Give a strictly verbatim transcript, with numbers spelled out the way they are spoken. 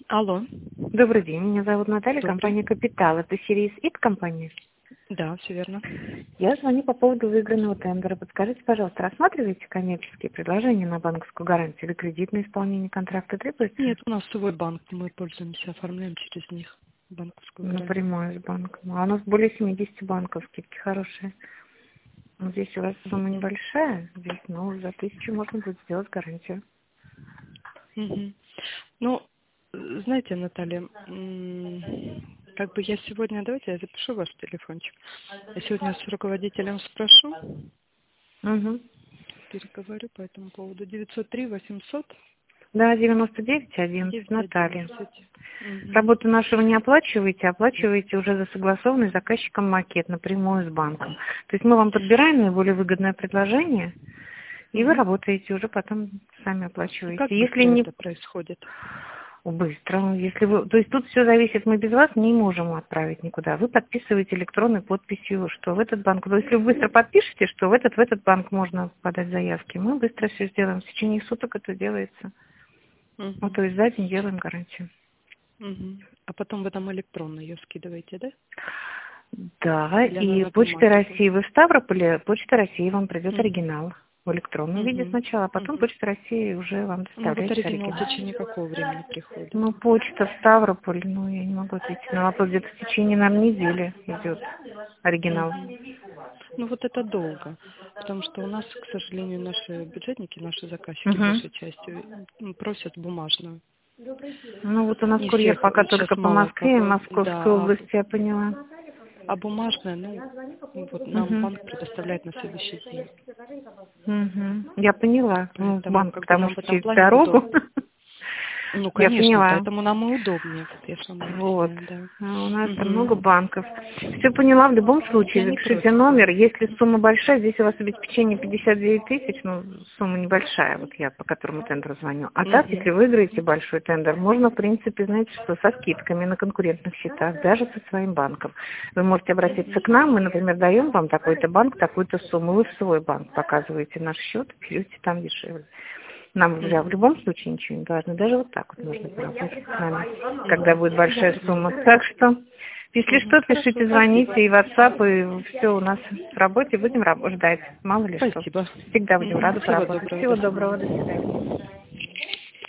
Алло. Добрый день, меня зовут Наталья, Добрый. компания «Капитал». Это сервис ИТ компания. Да, все верно. Я звоню по поводу выигранного тендера. Подскажите, пожалуйста, рассматриваете коммерческие предложения на банковскую гарантию или кредитное исполнение контракта требуется? Нет, у нас свой банк, мы пользуемся, оформляем через них банковскую гарантию. Напрямую с банком. А у нас более семидесяти банков, скидки хорошие. Вот здесь у вас сумма Мгм. небольшая, здесь, ну, за тысячу можно будет сделать гарантию. Мгм. Ну, э, знаете, Наталья, м, как бы я сегодня, давайте я запишу ваш телефончик. Я сегодня с руководителем спрошу, Угу. переговорю по этому поводу. девятьсот три восемьсот Да, девяносто девять одиннадцать, девять Наталья. одиннадцать. Мгм. Работу нашего не оплачиваете, оплачиваете уже за согласованный заказчиком макет напрямую с банком. То есть мы вам подбираем наиболее выгодное предложение, и вы Мгм. работаете, уже потом сами И как оплачиваете. Если быстро не это происходит? быстро, если вы, то есть тут все зависит, мы без вас не можем отправить никуда. Вы подписываете электронной подписью, что в этот банк, то есть если вы быстро подпишете, что в этот, в этот банк можно подать заявки, мы быстро все сделаем. В течение суток это делается. Ну, Мгм. то есть за день делаем гарантию. Мгм. А потом вы там электронно ее скидываете, да? Да, Или она и на Почта бумаге России, будет? вы в Ставрополе, Почта России вам придет Мгм. оригинал в электронном виде Мгм. сначала, а потом Мгм. Почта России уже вам Ну вот доставляет оригинал в оригинал. течение какого времени приходит? Ну, почта в Ставрополь, ну, я не могу ответить на вопрос, где-то в течение, наверное, недели идет оригинал. Мгм. Ну вот это долго, потому что у нас, к сожалению, наши бюджетники, наши заказчики Угу. большей частью м, просят бумажную. Ну, вот у нас Не курьер всех, пока сейчас только по мало Москве и кого, Московской да, а, области, я поняла. а бумажная, ну, вот нам Угу. банк предоставляет на следующий день. Угу. Я поняла. Ну, Поэтому банк, как бы потому нам в что этом через плане дорогу. удобно. Ну, Я конечно, поняла. поэтому нам и удобнее, вот я же вам Вот. объясняю, да. А у нас там много Мгм. банков. Все поняла, в любом Я случае, не запишите против, да. номер. Если сумма большая, здесь у вас обеспечение пятьдесят девять тысяч, ну, сумма небольшая, вот я по которому тендеру звоню. А так, если Мгм. выиграете большой тендер, можно, в принципе, знаете что, со скидками на конкурентных счетах, даже со своим банком. Вы можете обратиться Мгм. к нам, мы, например, даем вам такой-то банк, такую-то сумму. Вы в свой банк показываете наш счет, берете там дешевле. Нам уже в Мгм. любом случае ничего не важно. Даже вот так вот можно поработать с нами, когда Мгм. будет Я большая поняла. сумма. Так что, если Мгм. что, Хорошо, пишите, спасибо. звоните, и WhatsApp, и все у нас в работе. Будем раб- ждать, мало ли что. Спасибо. Всегда будем Мгм. рады Всего поработать. доброго, до Всего доброго, свидания. до свидания.